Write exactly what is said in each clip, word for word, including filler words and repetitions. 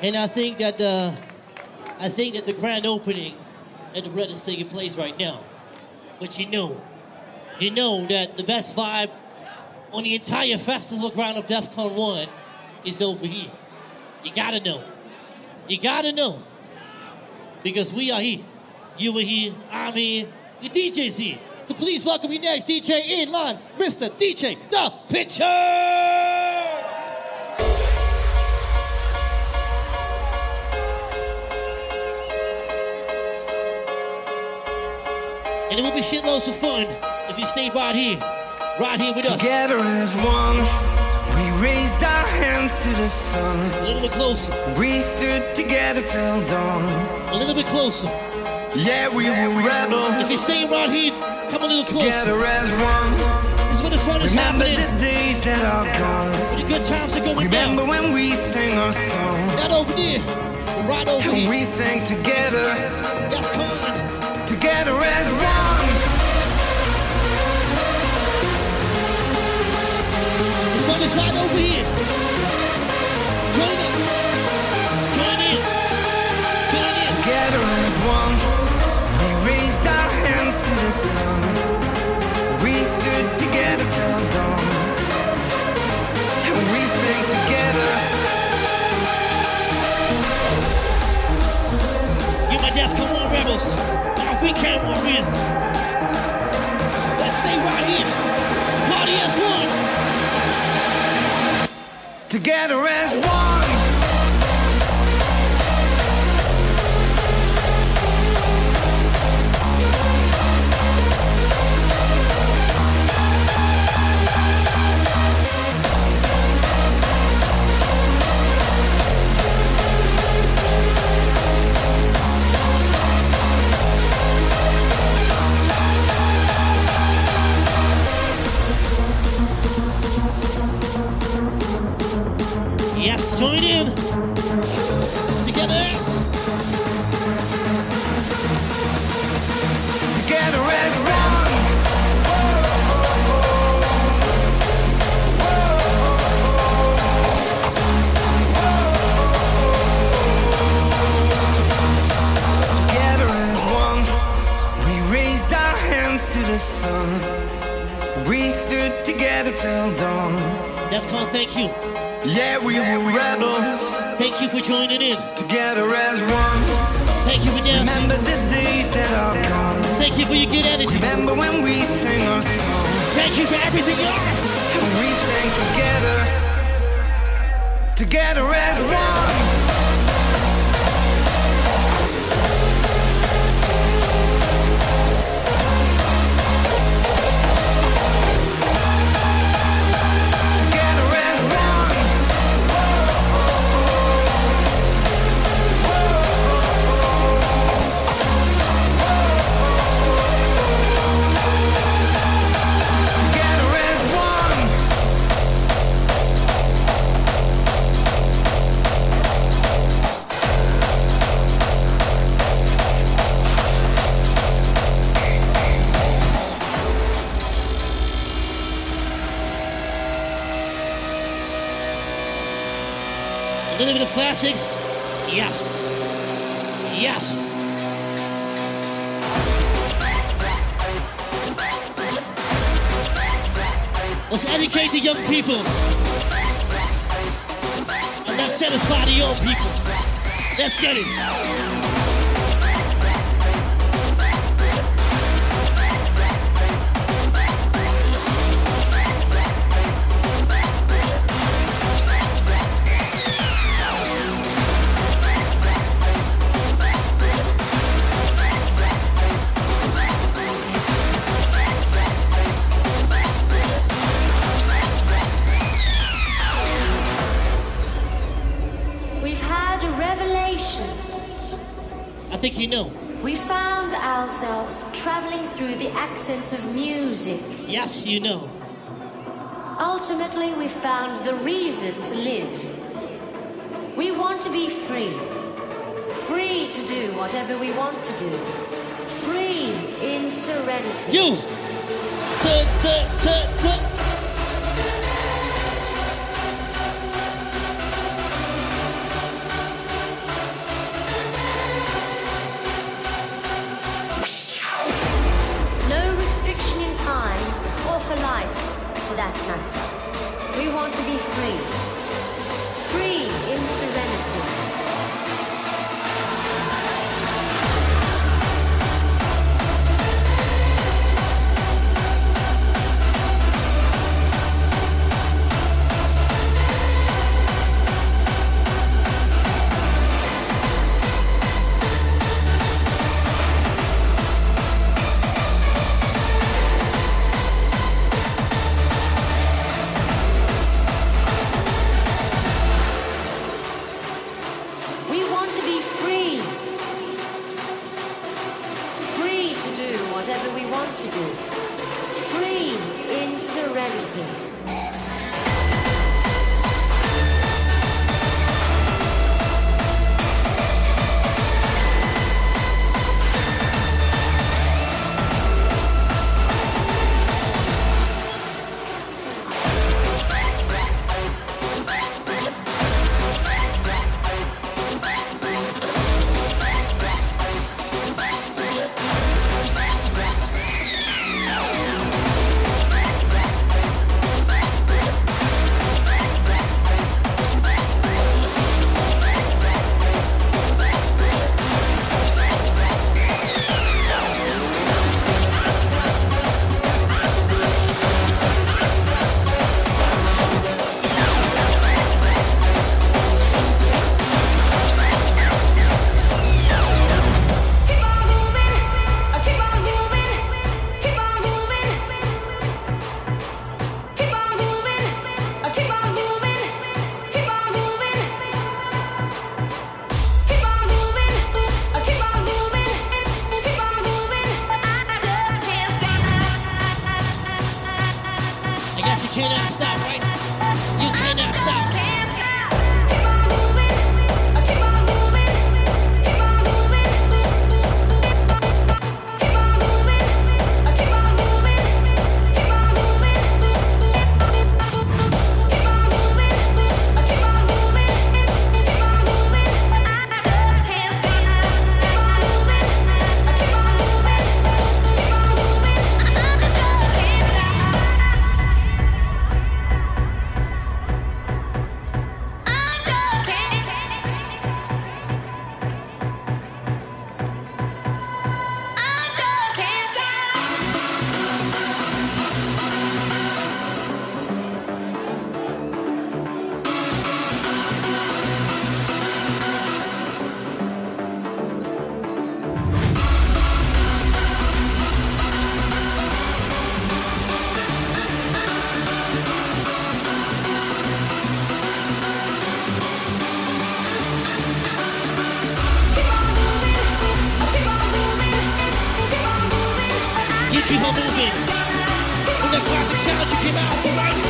And I think that uh, I think that the grand opening at the Red is taking place right now. But you know, you know that the best vibe on the entire festival ground of DEFCON one is over here. You gotta know. You gotta know. Because we are here. You are here, I'm here, the D J's here. So please welcome your next D J in line, Mister D J The Pitcher! And it will be shitloads of fun if you stay right here, right here with us. Together as one, we raised our hands to the sun. A little bit closer. We stood together till dawn. A little bit closer. Yeah, we were rebels. If you're staying right here, come a little closer. Together as one. This is where the fun is Remember happening. the days that are gone. Where the good times are going down. Remember when we sang our song. Not over there, but right over and here. We sang together. DEFCON. Together as one. The fun is right over here. Join in. Join in. Join in. Together as one. We raised our hands to the sun. We stood together till dawn. And we sang together. You my DEFCON one rebels. Our weekend warriors. Let's stay right here. Party as one. Together as one. Yes, join in. Together. Together as one. Together as one. We raised our hands to the sun. We stood together till dawn. DEFCON, thank you. Yeah, we were rebels. Thank you for joining in. Together as one. Thank you for dancing. Remember the days that are gone. Thank you for your good energy. Remember when we sang our song. Thank you for everything you are. And we sang together. Together as one. A little bit of classics. Yes. Yes. Let's educate the young people. And let's satisfy the old people. Let's get it. I think you know. We found ourselves traveling through the accents of music. Yes, you know. Ultimately, we found the reason to live. We want to be free. Free to do whatever we want to do. Free in serenity. You! T- t- t- t- want to be free. Free in serenity. Whatever we want to do. Free in serenity. Keep on moving. When that classic sound you came out, all right?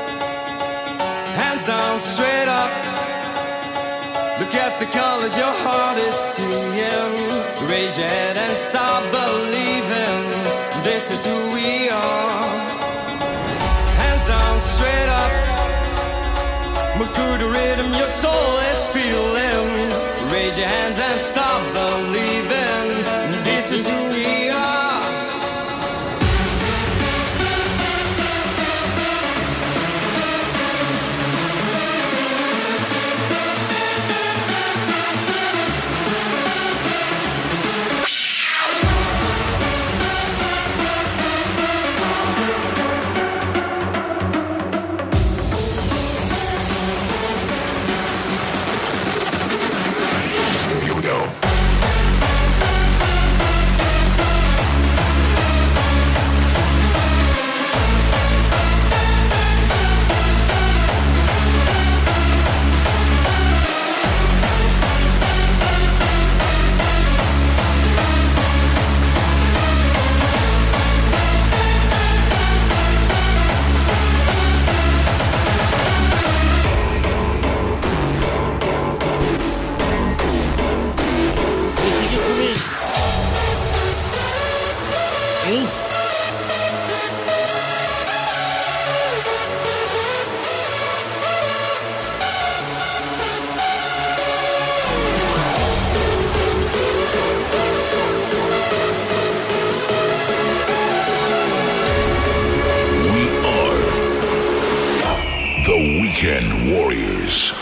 Look at the colors your heart stop believing this is who we are. Hands down, straight up, move to the rhythm your soul is feeling. Raise your hands and stop believing this is who we are. Weekend Warriors.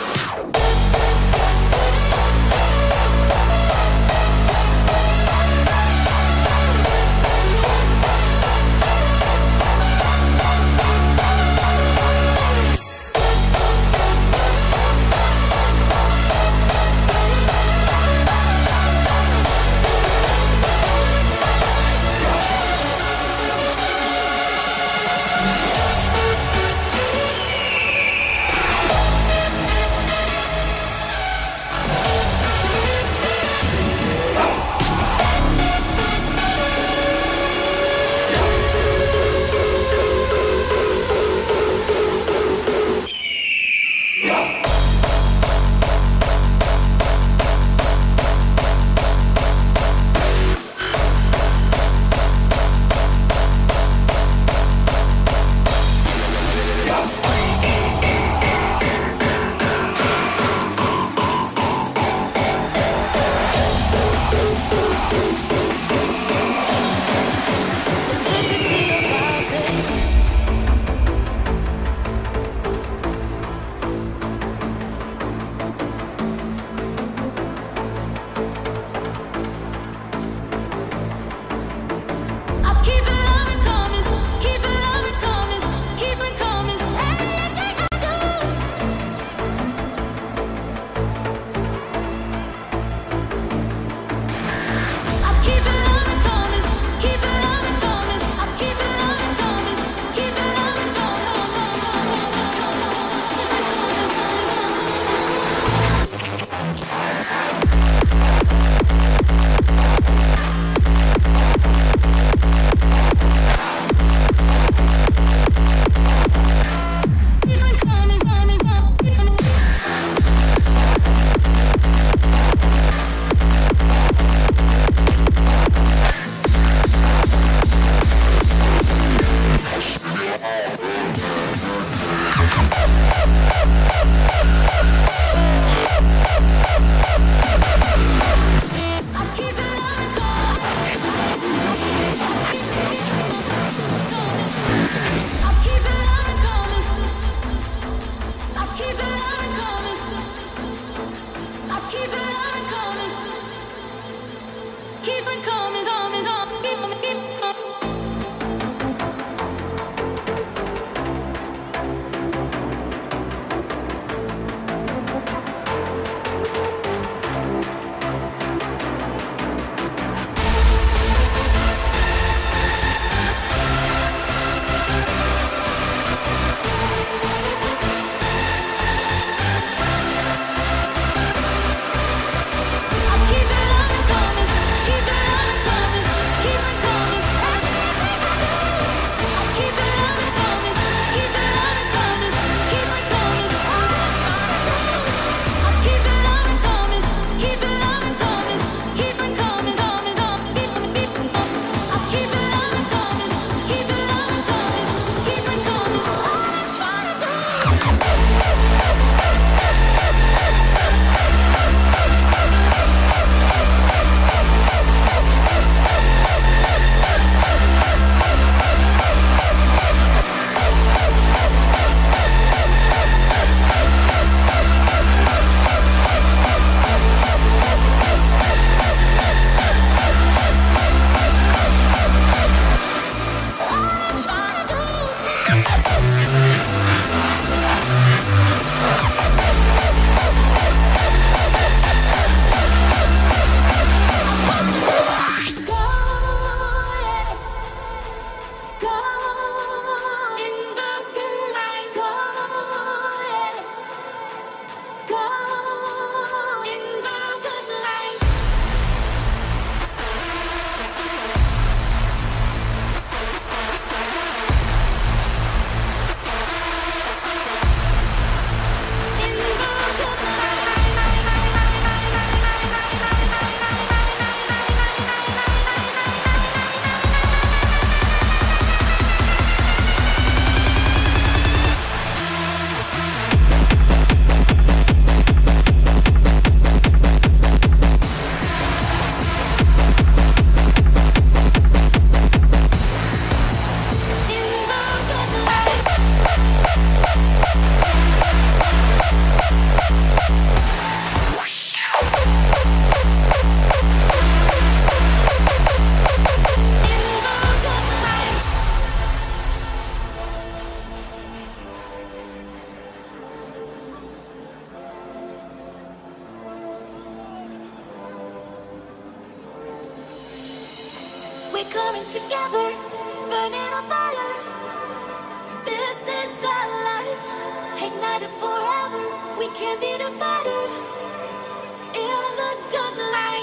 We're coming together, burning a fire. This is our life, ignited forever. We can't be divided in the good life.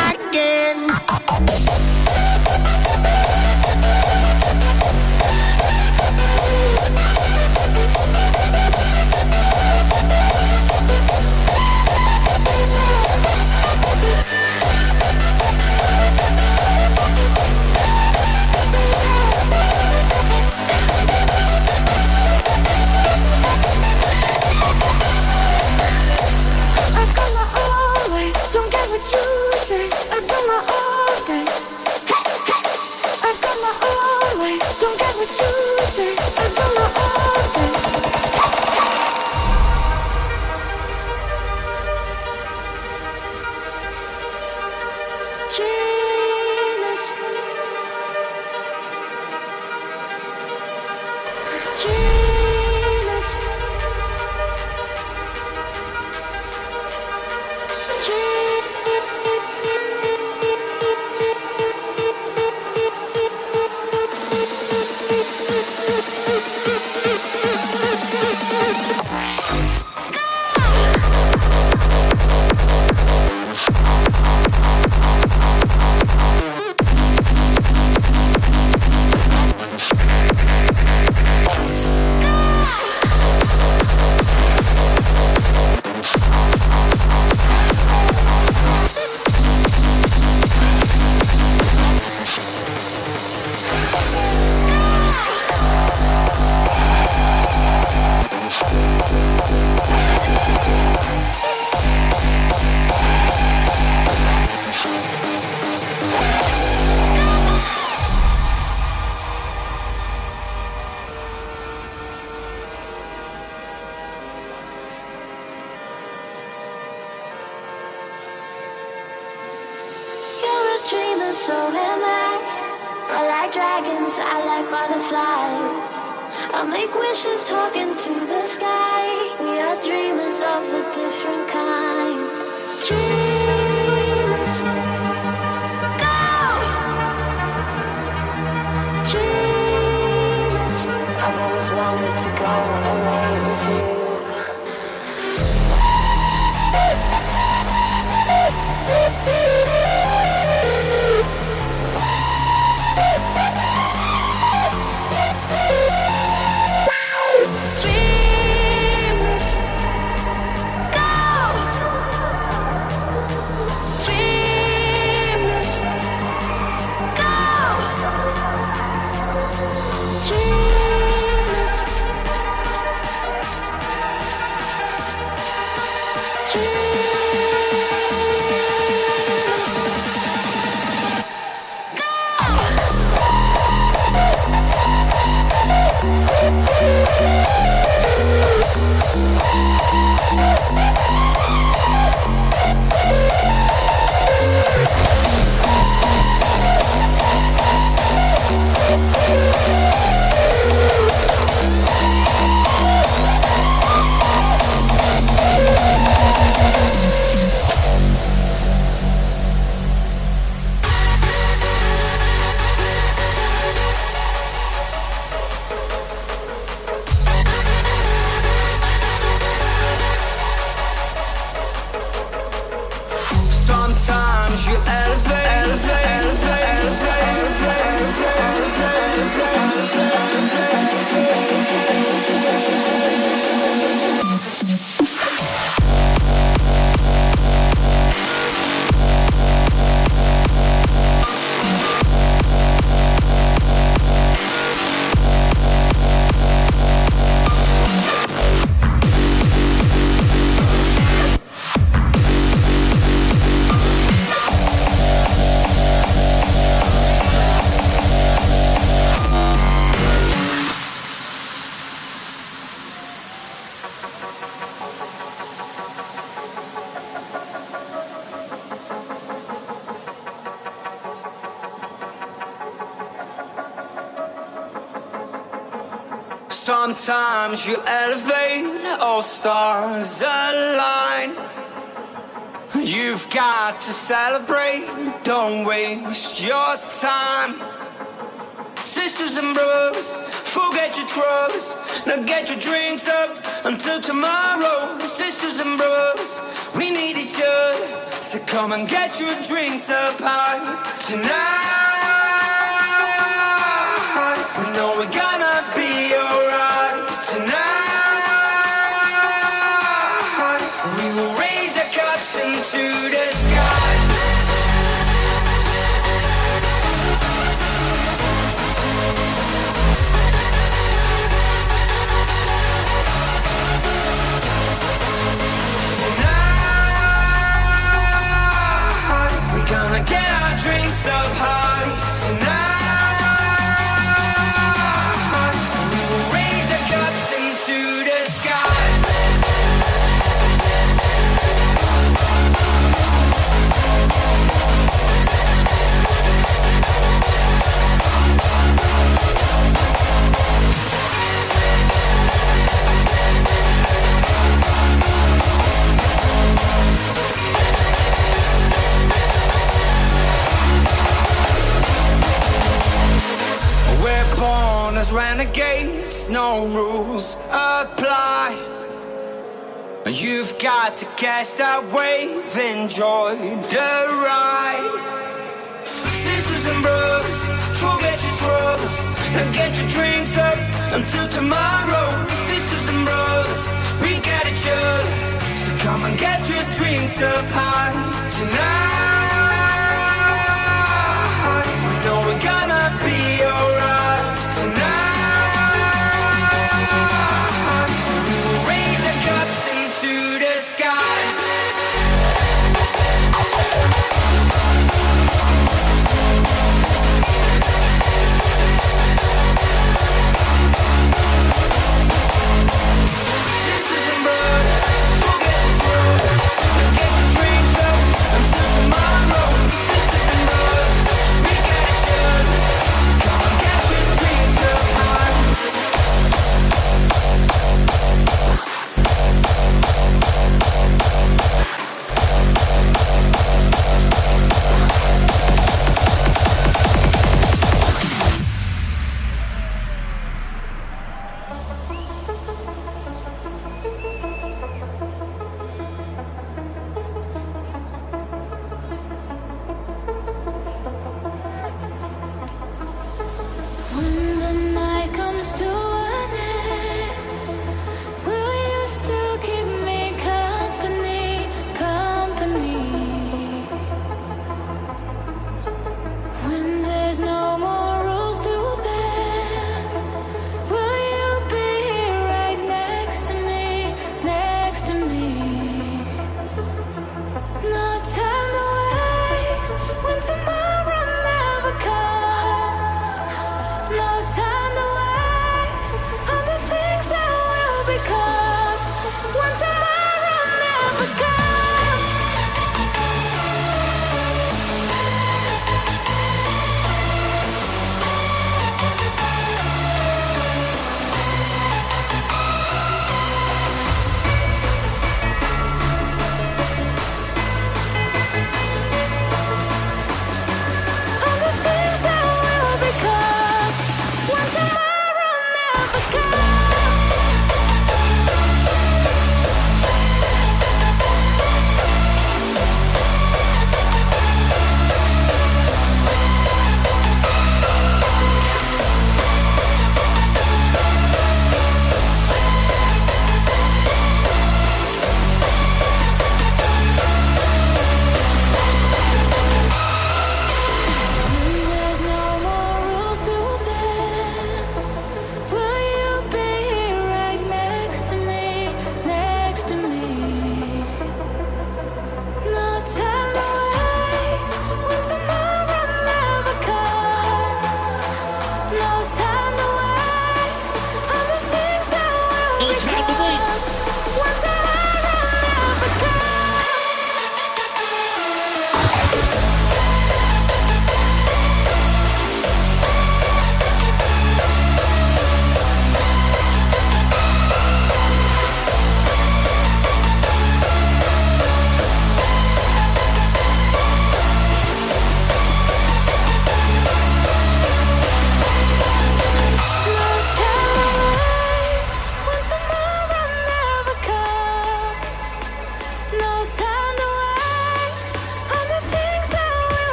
Again. so am I. I like dragons, I like butterflies. I make wishes talking to the sky. We are dreamers of a different kind. Dreamers, go! Dreamers, I've always wanted to go away with you. Sometimes you elevate, all stars align. You've got to celebrate, don't waste your time. Sisters and brothers, forget your troubles. Now get your drinks up until tomorrow. Sisters and brothers, we need each other. So come and get your drinks up high tonight. We know we're gonna be alright tonight. We will raise our cups into the sky. Tonight, we're gonna get our drinks up high tonight. Born as renegades, no rules apply. You've got to catch that wave, enjoy the ride. Sisters and brothers, forget your troubles and get your drinks up until tomorrow. Sisters and brothers, we got each other. So come and get your drinks up high tonight. We know we're gonna be alright. Sisters and brothers, forget your troubles and get your drinks up until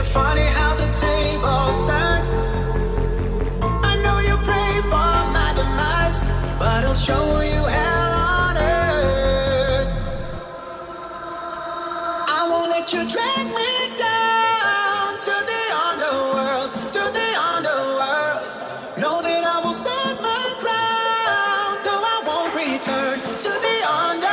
funny how the tables turn. I know you pray for my demise, but I'll show you hell on earth. I won't let you drag me down to the underworld, to the underworld. Know that I will stand my ground. No, I won't return to the underworld.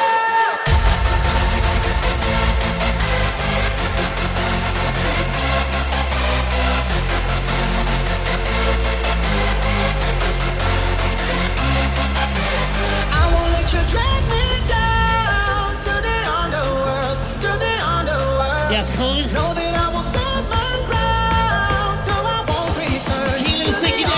Drag me down to the underworld, to the underworld. Yes, Khan. Know that I will stand my ground. No, I won't return to the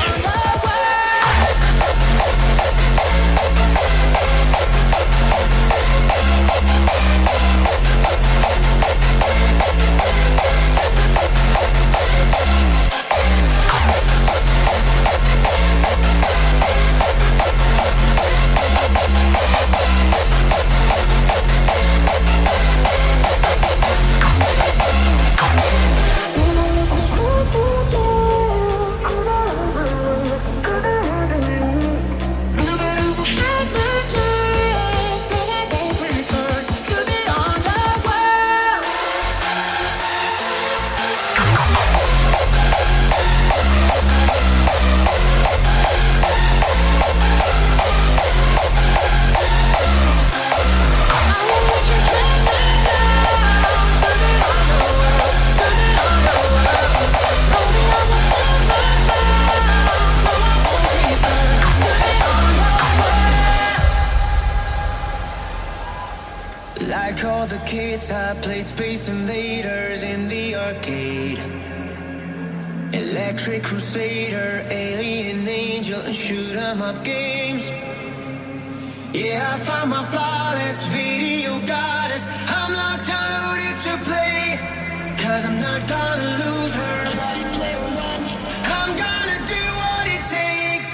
Like all the kids, I played Space Invaders in the arcade. Electric Crusader, Alien Angel, and shoot 'em up games. Yeah, I found my flawless video goddess. I'm locked and loaded to play, cause I'm not gonna lose her. I'm gonna do what it takes.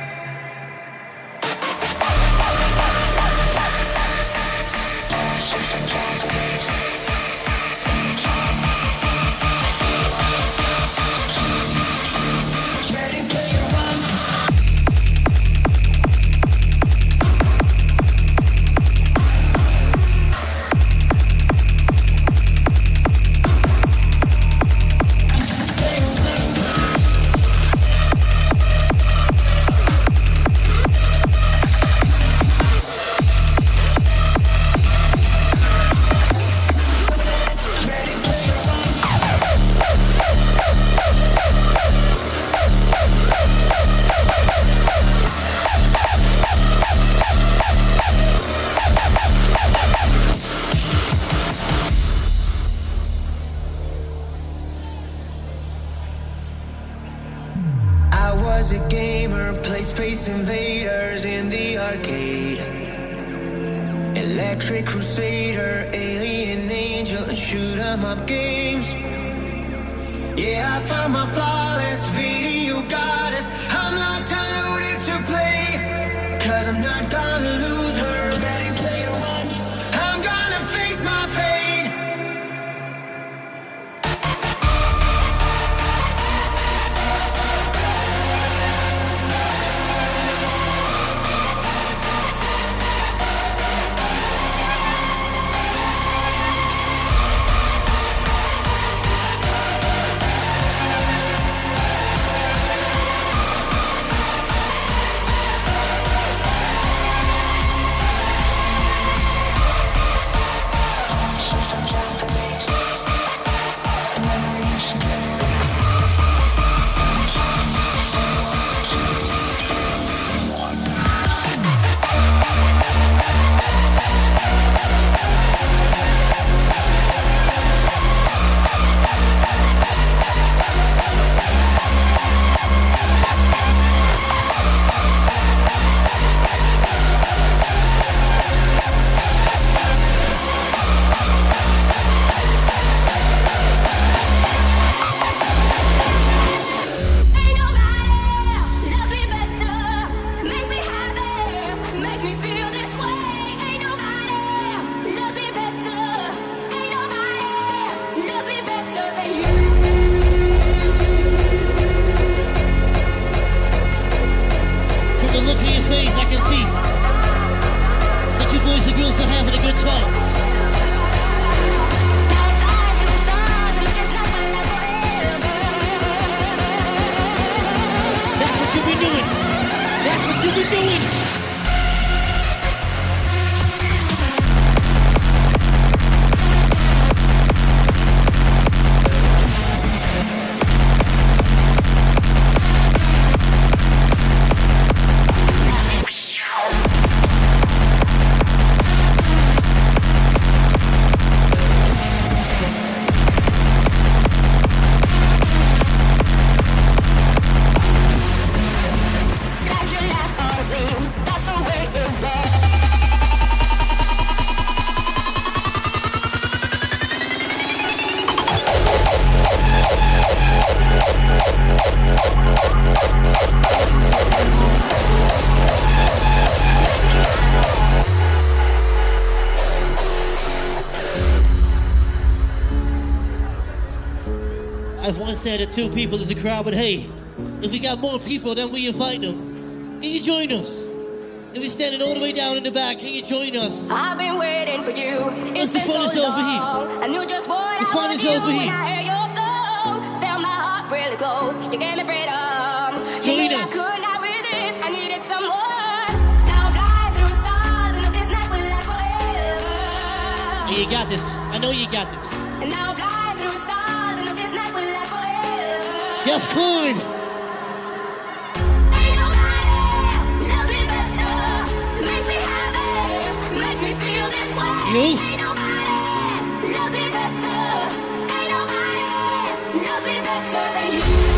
A gamer, played Space Invaders in the arcade. Electric Crusader, Alien Angel, and shoot 'em up games. Yeah, I found my flawless video goddess. I'm locked and loaded to play, cause I'm not gonna lose her. Ready, player one. I'm gonna face my fate. doing. That's what you've been doing. I've once said that two people is a crowd, but hey, if we got more people, then we invite them. Can you join us? If you're standing all the way down in the back, can you join us? I've been waiting for you. It's the been fun so is over long. here. I knew just what The I fun wanted is you over when here. I heard your song. Felt my heart really close. You gave me freedom. Join you us. I could not resist. I needed someone. Now I'm flying through stars and this night will last forever. Hey, you got this. I know you got this. And now I'm flying through stars and this night will last forever. Defcon. Ain't nobody loves me better. Makes me happy. Makes me feel this way. You? Ain't nobody loves me better. Ain't nobody loves me better than you.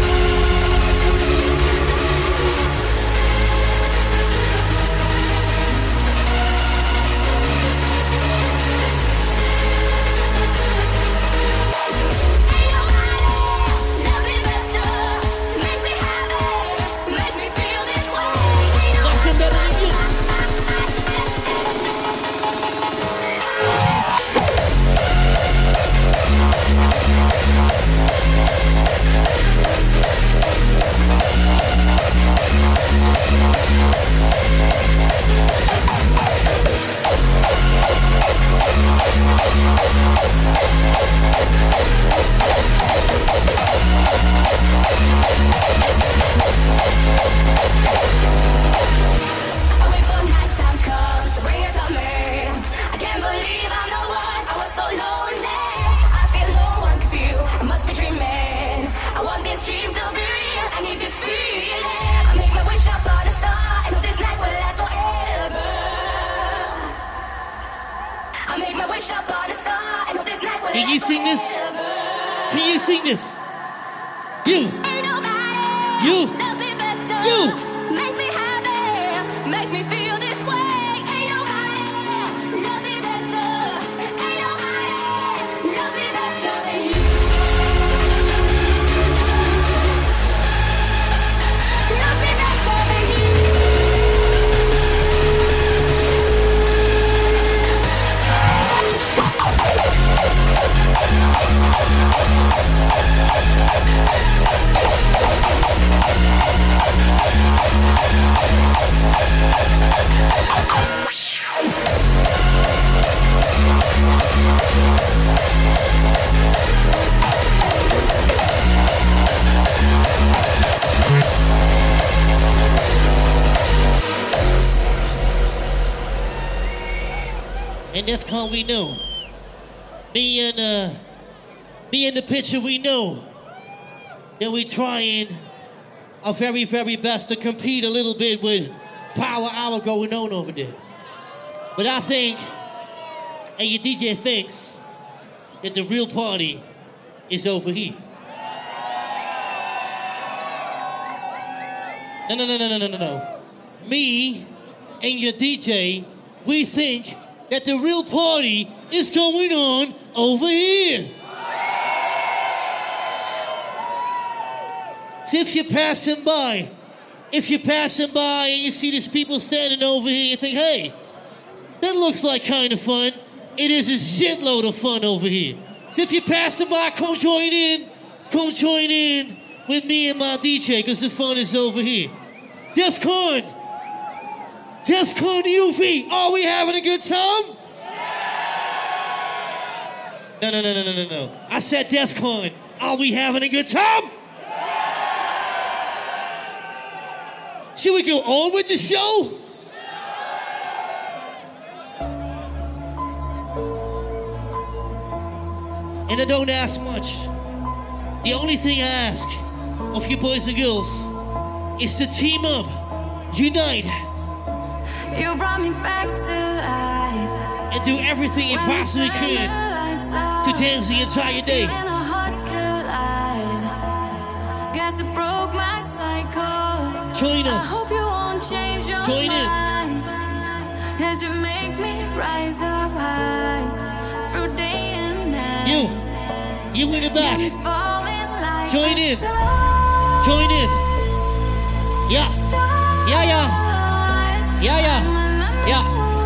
Can you sing this? Can you sing this? You. You. You. Makes me happy. Makes me feel this way. Ain't nobody loves me better. Ain't nobody loves me better than you. Loves me better than you. And Defcon, we know. Me and uh, me and the picture, we know that we trying our very, very best to compete a little bit with Power Hour going on over there. But I think, and your D J thinks, that the real party is over here. No, no, no, no, no, no, no, no. Me and your D J, we think that the real party is going on over here. So if you're passing by, if you're passing by and you see these people standing over here, you think, hey, that looks like kind of fun. It is a shitload of fun over here. So if you're passing by, come join in. Come join in with me and my D J, because the fun is over here. Defcon. Defcon U V. Are we having a good time? No, no, no, no, no, no, no. I said Defcon. Are we having a good time? Should we go on with the show? And I don't ask much. The only thing I ask of you boys and girls is to team up, unite, You brought me back to life. and do everything you possibly could to dance the entire day. And our hearts collide. Guess it broke my cycle. Join I us. hope you won't change your Join in. mind. As you make me rise up high through day and night. You, you in the back. Got me falling like Join the in. stars. Join in. Yeah. Stars. Yeah, yeah. Yeah, yeah. Yeah.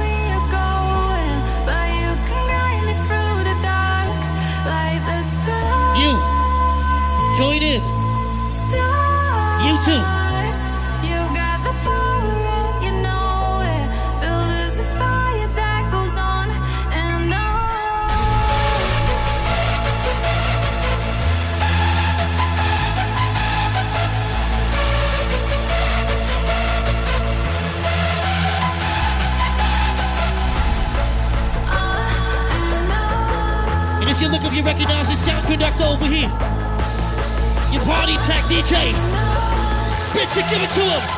You. Join in. You too. You got the power and you know it. Build us a fire that goes on and on. And if you look up, you recognize the sound conductor over here. Your party track D J. Bitch, you give it to him.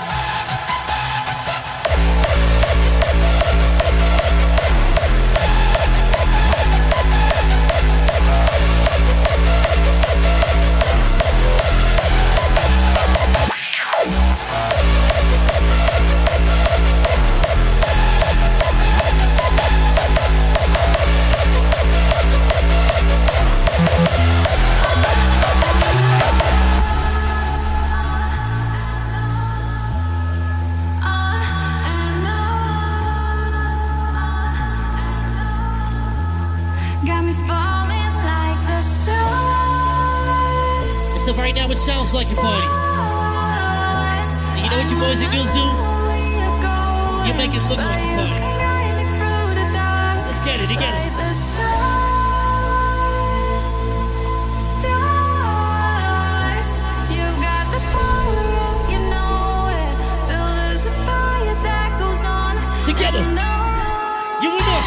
Got me falling like the stars. So right now it sounds like a party. Stars. And you know what you boys and girls do? You make it look like a party. Let's get it together. Like the stars. Stars. You got the power and you know it. Build us a fire that goes on. Together. and on. You and us.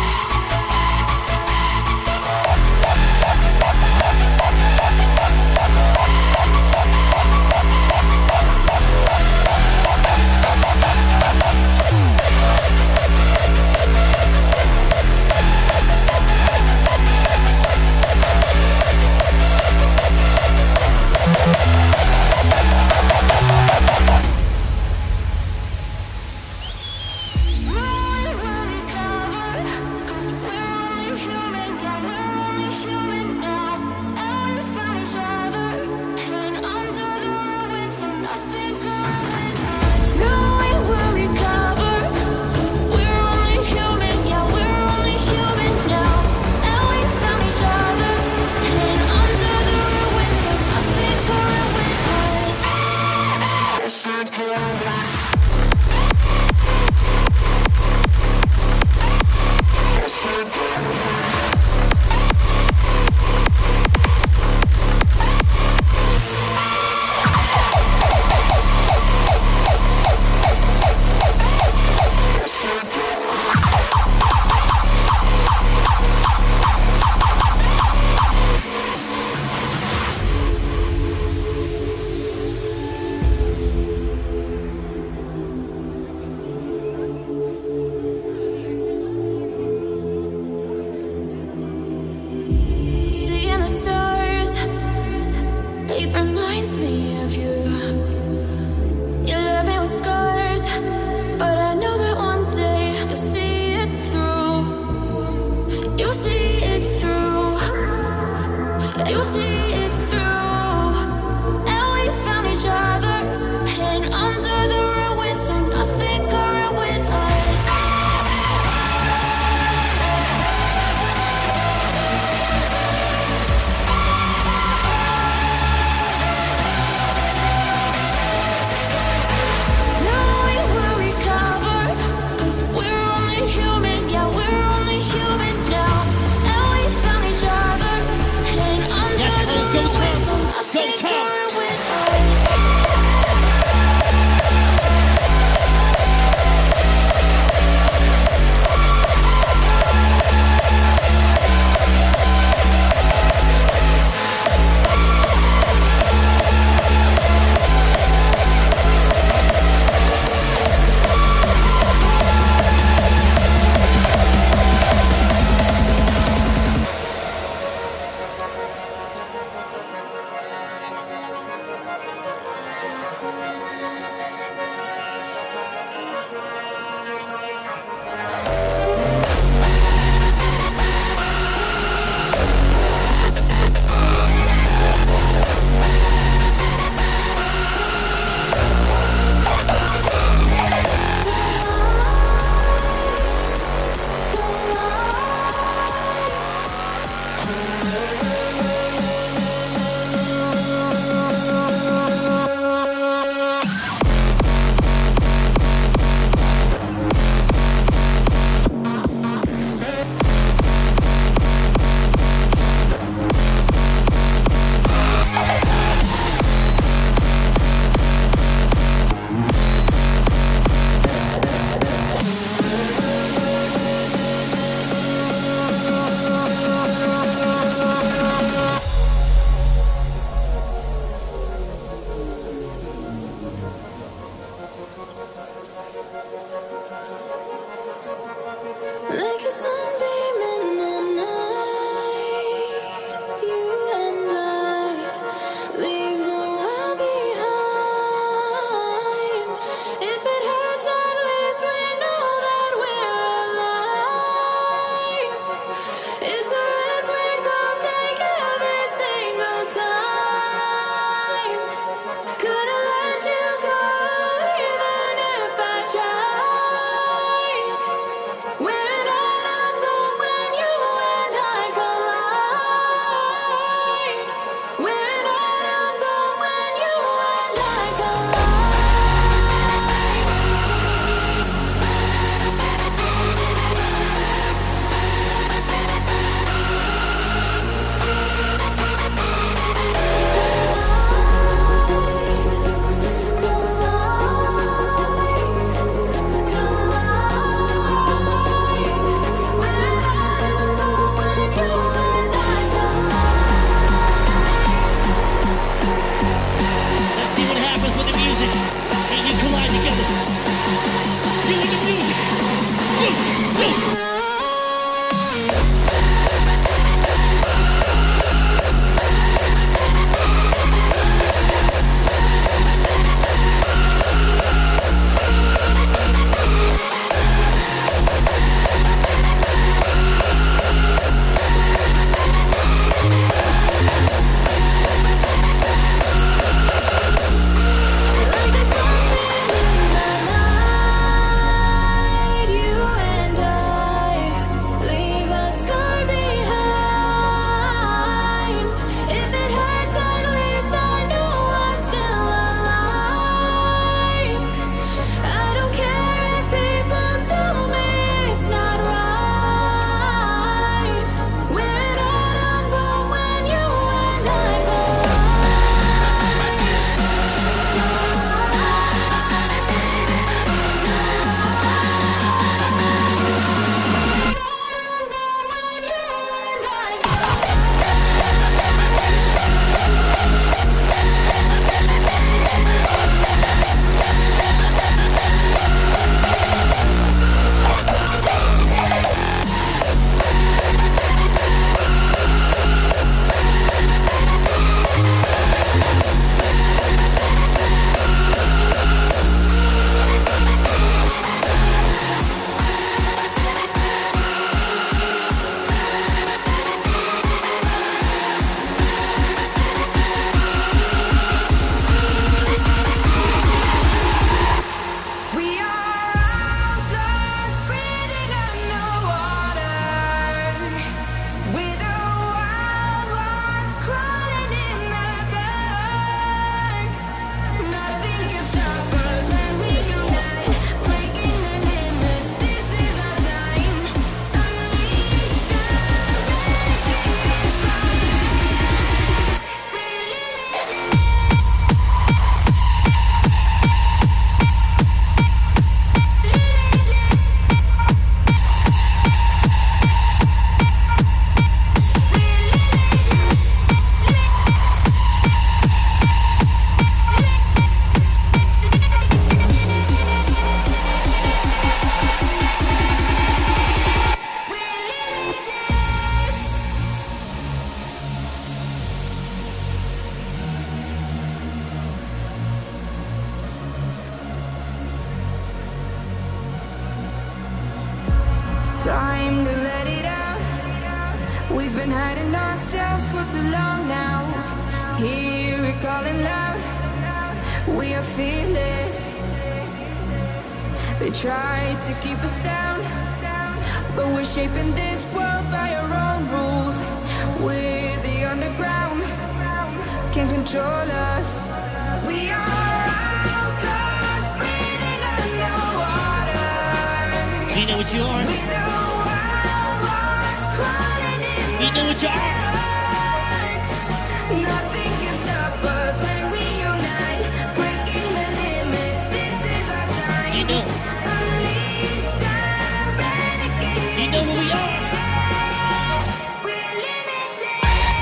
time to let it out. We've been hiding ourselves for too long now. Hear it calling loud. We are fearless. They try to keep us down, but we're shaping this world by our own rules. We're the underground, can't control us. We are outlaws, breathing underwater. You know what you are? We the wild ones crawling in You know what you are? the dark. Nothing can stop us when we unite, breaking the limits. This is our time. You know. Unleash the renegade. You know who we are? We're limitless.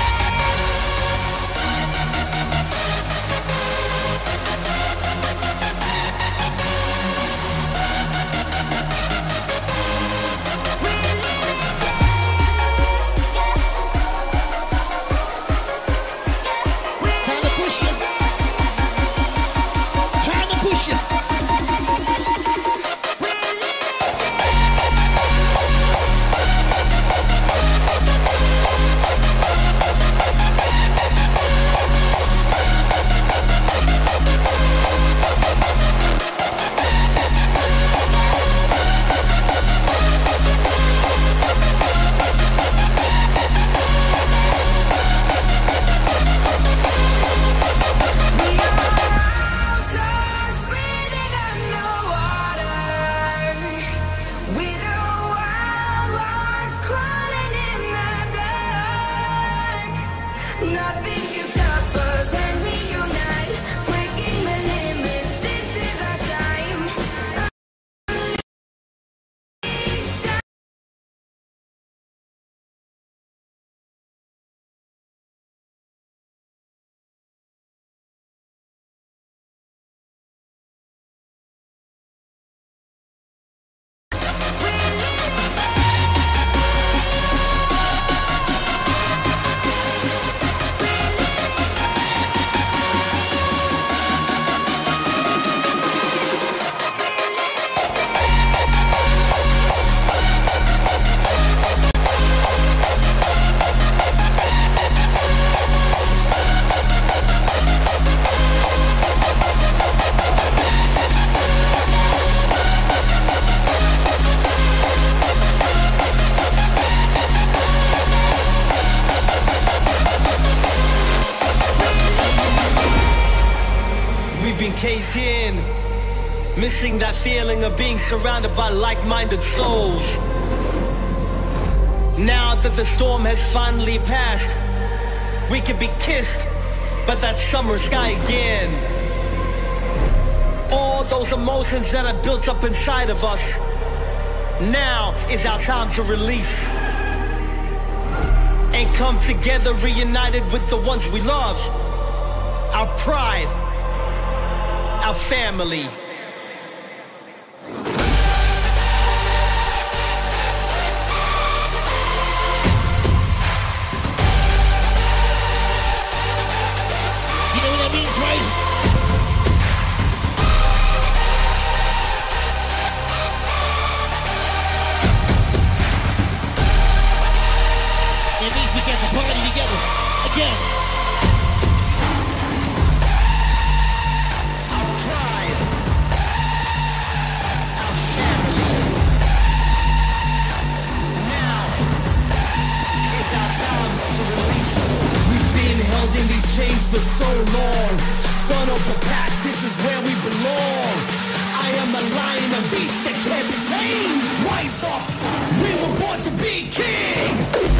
Trying to push you. Trying to push you. Nothing can stop us when we unite, breaking the limits. This is our time. We've been caged in, missing that feeling of being surrounded by like-minded souls. Now that the storm has finally passed, we can be kissed by that summer sky again. All those emotions that are built up inside of us, now is our time to release and come together reunited with the ones we love, our pride, our family. You know what that means, right? It means we get to party together again. In these chains for so long, son of a pack, this is where we belong. I am a lion, a beast that can't be tamed. Rise up, we were born to be king.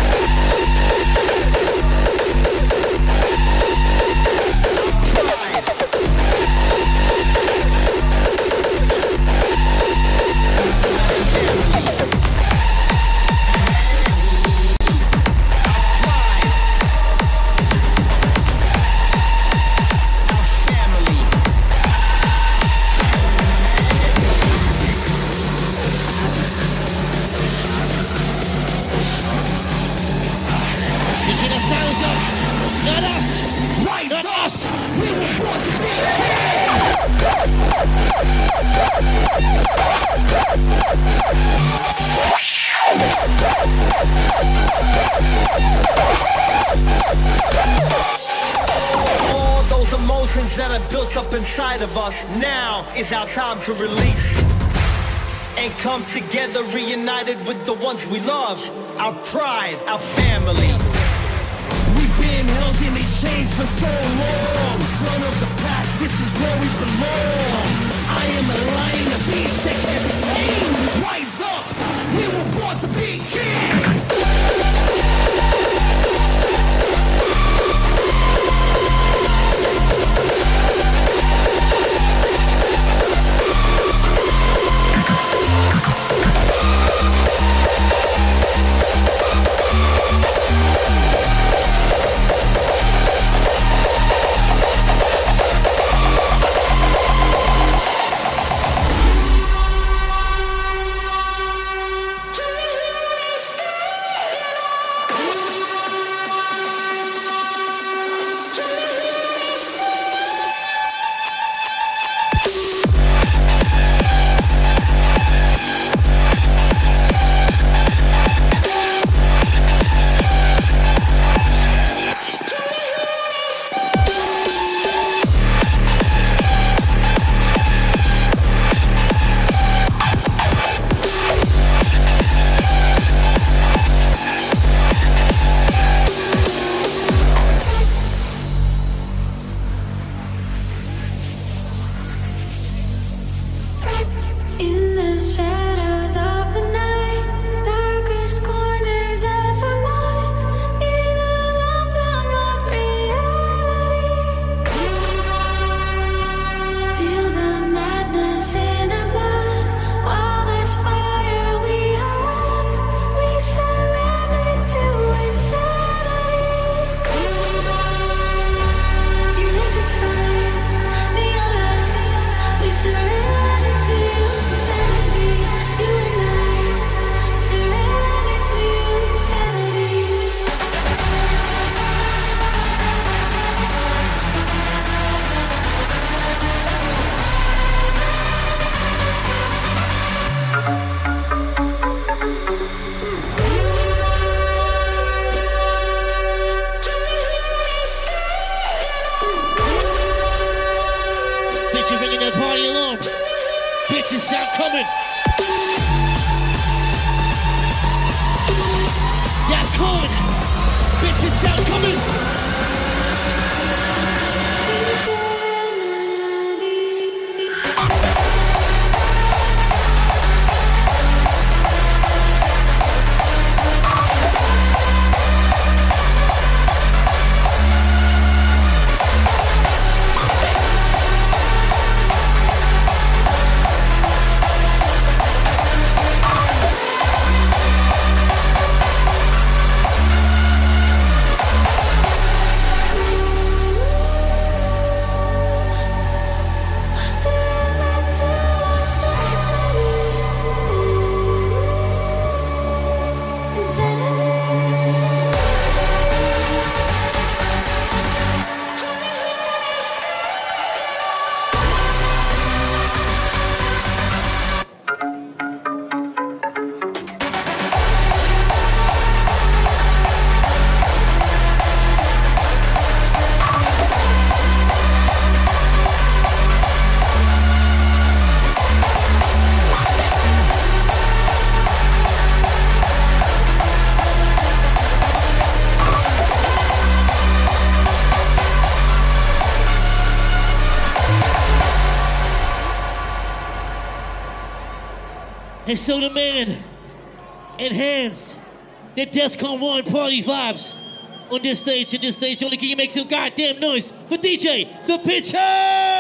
Not us! Rise Not up! us! We were born to be king! All those emotions that are built up inside of us, now is our time to release and come together reunited with the ones we love, our pride, our family. We've been held in these chains for so long. Front of the pack, this is where we belong. I am a lion, a beast that can't be tamed. Rise up, we were born to be king. And so the man enhanced the DEFCON one party vibes on this stage. And this stage only can you make some goddamn noise for D J The Pitcher!